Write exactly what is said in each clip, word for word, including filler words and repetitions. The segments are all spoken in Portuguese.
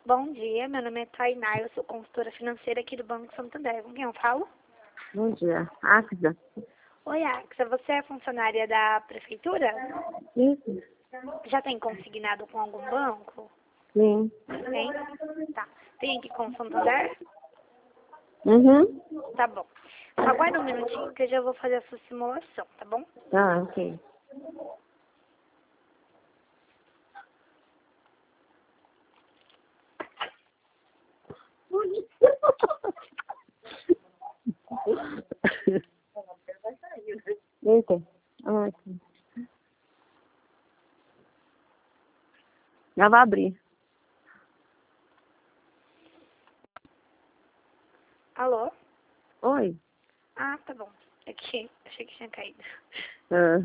Bom dia, meu nome é Tainá, eu sou consultora financeira aqui do Banco Santander. Com quem eu falo? Bom dia. Águida. Oi, Axa, você é funcionária da prefeitura? Isso. Já tem consignado com algum banco? Sim. Tem? Tá. Tem aqui com o Santander? Uhum. Tá bom. Aguarda um minutinho que eu já vou fazer a sua simulação, tá bom? Tá, ok. Eita. Ah, aqui. Já vai abrir. Alô? Oi. Ah, tá bom. É que achei que tinha caído. Ah.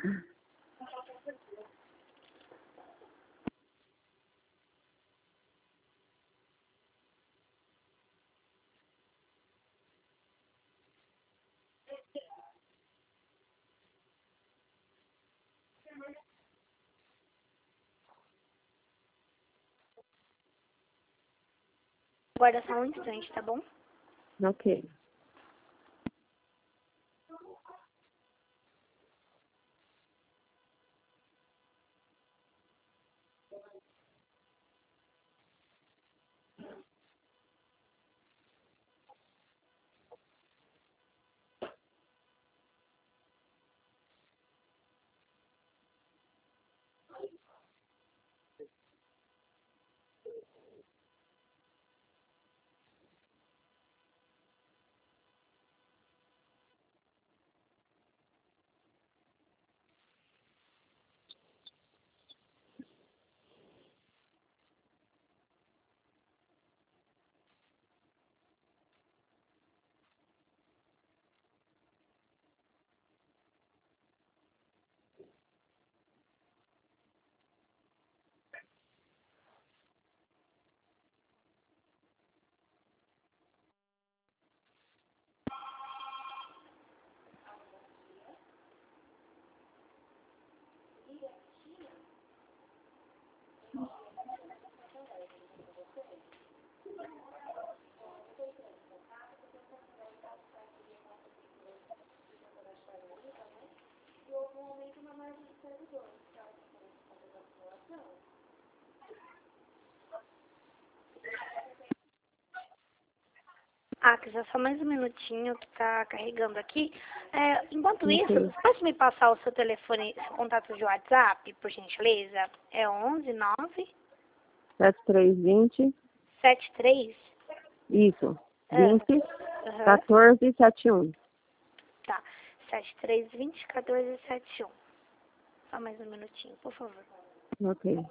Aguarda só um instante, tá bom? Ok. Axa, só mais um minutinho que tá carregando aqui. É, enquanto isso, Ok. você pode me passar o seu telefone, seu contato de WhatsApp, por gentileza? É onze nove sete três vinte. sete três. Isso. Ah, vinte. aham. quatorze setenta e um. Tá. sete três vinte, quatorze setenta e um. Só mais um minutinho, por favor. Ok.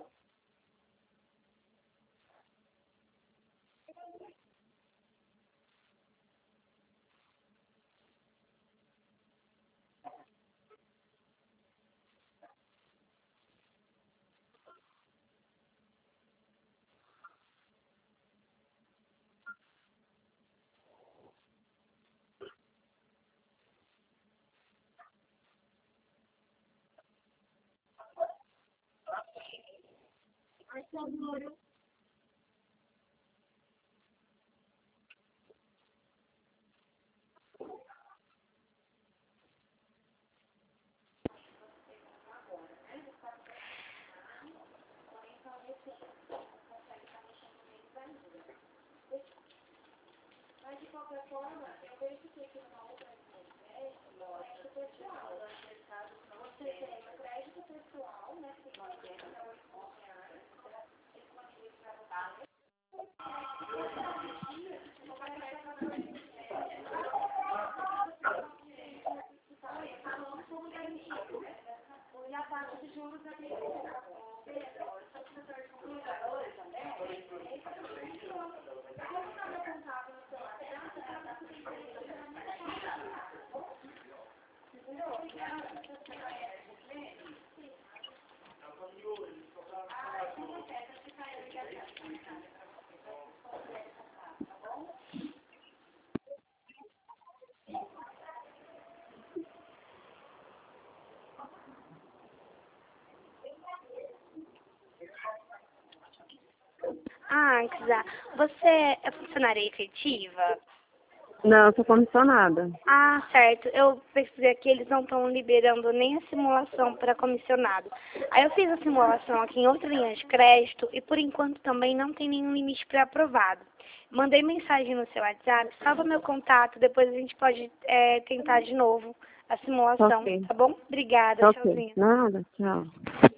Ah, Maxa, você é funcionária efetiva? Não, eu sou comissionada. Ah, certo. Eu pesquisei aqui, eles não estão liberando nem a simulação para comissionado. Aí eu fiz a simulação aqui em outra linha de crédito e por enquanto também não tem nenhum limite pré-aprovado. Mandei mensagem no seu WhatsApp, salva meu contato, depois a gente pode é, tentar de novo a simulação, Ok. tá bom? Obrigada, Ok. tchauzinho. Nada, tchau.